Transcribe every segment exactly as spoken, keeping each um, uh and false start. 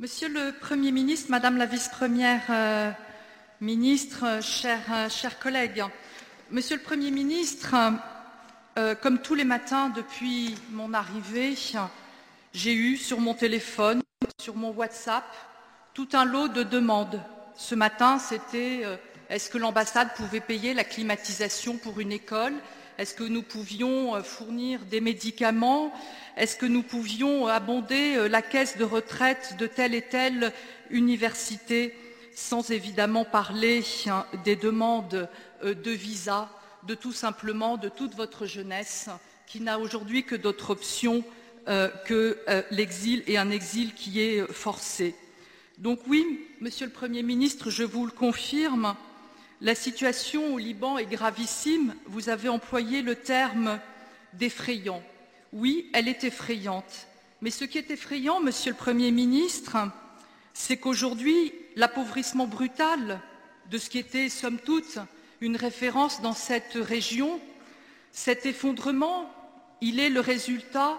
Monsieur le Premier ministre, Madame la Vice-Première euh, ministre, chers, euh, chers collègues, Monsieur le Premier ministre, euh, comme tous les matins depuis mon arrivée, j'ai eu sur mon téléphone, sur mon WhatsApp, tout un lot de demandes. Ce matin, c'était euh, est-ce que l'ambassade pouvait payer la climatisation pour une école? Est-ce que nous pouvions fournir des médicaments? Est-ce que nous pouvions abonder la caisse de retraite de telle et telle université? Sans évidemment parler des demandes de visa, de tout simplement de toute votre jeunesse qui n'a aujourd'hui que d'autres options euh, que euh, l'exil et un exil qui est forcé. Donc oui, Monsieur le Premier ministre, je vous le confirme, la situation au Liban est gravissime. Vous avez employé le terme d'effrayant. Oui, elle est effrayante. Mais ce qui est effrayant, Monsieur le Premier ministre, c'est qu'aujourd'hui, l'appauvrissement brutal de ce qui était, somme toute, une référence dans cette région, cet effondrement, il est le résultat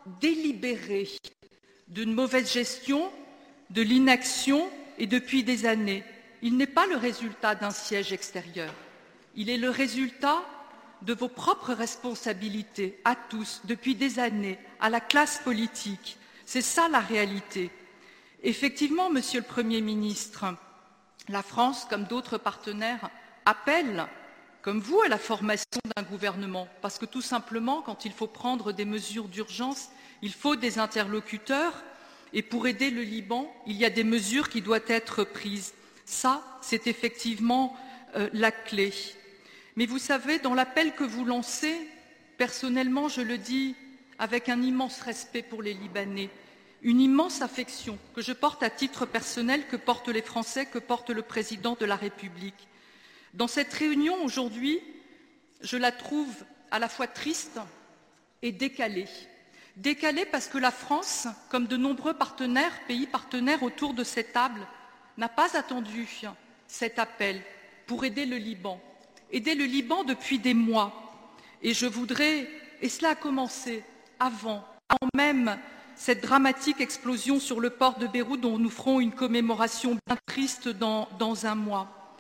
délibéré d'une mauvaise gestion, de l'inaction et depuis des années. Il n'est pas le résultat d'un siège extérieur. Il est le résultat de vos propres responsabilités à tous, depuis des années, à la classe politique. C'est ça la réalité. Effectivement, Monsieur le Premier ministre, la France, comme d'autres partenaires, appelle, comme vous, à la formation d'un gouvernement. Parce que tout simplement, quand il faut prendre des mesures d'urgence, il faut des interlocuteurs. Et pour aider le Liban, il y a des mesures qui doivent être prises. Ça, c'est effectivement euh, la clé. Mais vous savez, dans l'appel que vous lancez, personnellement, je le dis avec un immense respect pour les Libanais, une immense affection que je porte à titre personnel, que portent les Français, que porte le Président de la République. Dans cette réunion aujourd'hui, je la trouve à la fois triste et décalée. Décalée parce que la France, comme de nombreux partenaires, pays partenaires autour de cette table, n'a pas attendu cet appel pour aider le Liban. Aider le Liban depuis des mois. Et je voudrais, et cela a commencé avant, avant même cette dramatique explosion sur le port de Beyrouth dont nous ferons une commémoration bien triste dans, dans un mois.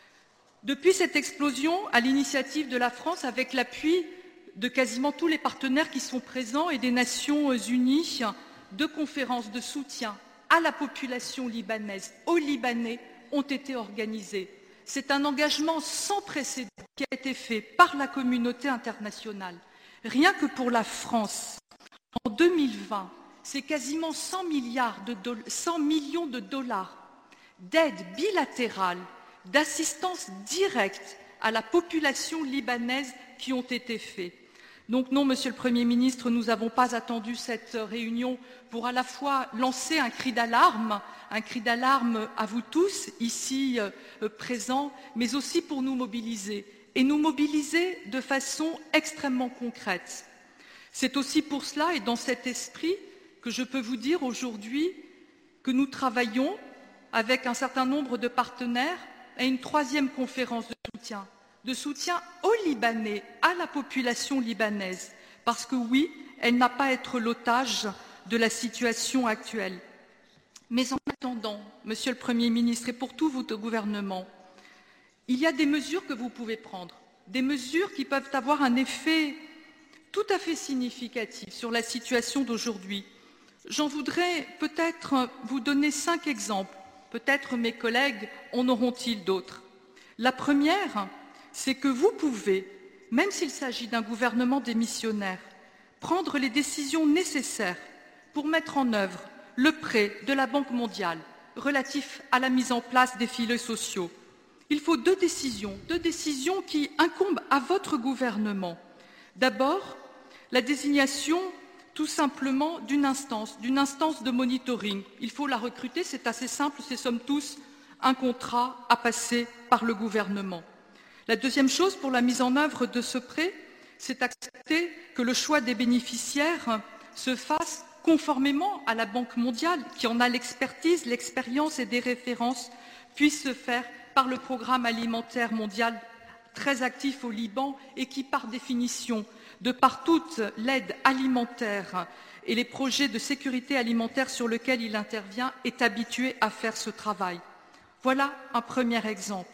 Depuis cette explosion, à l'initiative de la France, avec l'appui de quasiment tous les partenaires qui sont présents et des Nations Unies, deux conférences de soutien à la population libanaise, aux Libanais, ont été organisées. C'est un engagement sans précédent qui a été fait par la communauté internationale. Rien que pour la France, en deux mille vingt, c'est quasiment cent milliards de dollars, cent millions de dollars d'aide bilatérale, d'assistance directe à la population libanaise qui ont été faits. Donc non, Monsieur le Premier ministre, nous n'avons pas attendu cette réunion pour à la fois lancer un cri d'alarme, un cri d'alarme à vous tous ici euh, présents, mais aussi pour nous mobiliser, et nous mobiliser de façon extrêmement concrète. C'est aussi pour cela et dans cet esprit que je peux vous dire aujourd'hui que nous travaillons avec un certain nombre de partenaires à une troisième conférence de soutien. de soutien aux Libanais, à la population libanaise, parce que oui, elle n'a pas à être l'otage de la situation actuelle. Mais en attendant, Monsieur le Premier ministre, et pour tout votre gouvernement, il y a des mesures que vous pouvez prendre, des mesures qui peuvent avoir un effet tout à fait significatif sur la situation d'aujourd'hui. J'en voudrais peut-être vous donner cinq exemples. Peut-être mes collègues en auront-ils d'autres. La première, c'est que vous pouvez, même s'il s'agit d'un gouvernement démissionnaire, prendre les décisions nécessaires pour mettre en œuvre le prêt de la Banque mondiale relatif à la mise en place des filets sociaux. Il faut deux décisions, deux décisions qui incombent à votre gouvernement. D'abord, la désignation tout simplement d'une instance, d'une instance de monitoring. Il faut la recruter, c'est assez simple, c'est somme tous un contrat à passer par le gouvernement. La deuxième chose pour la mise en œuvre de ce prêt, c'est accepter que le choix des bénéficiaires se fasse conformément à la Banque mondiale, qui en a l'expertise, l'expérience et des références, puisse se faire par le programme alimentaire mondial très actif au Liban et qui, par définition, de par toute l'aide alimentaire et les projets de sécurité alimentaire sur lesquels il intervient, est habitué à faire ce travail. Voilà un premier exemple.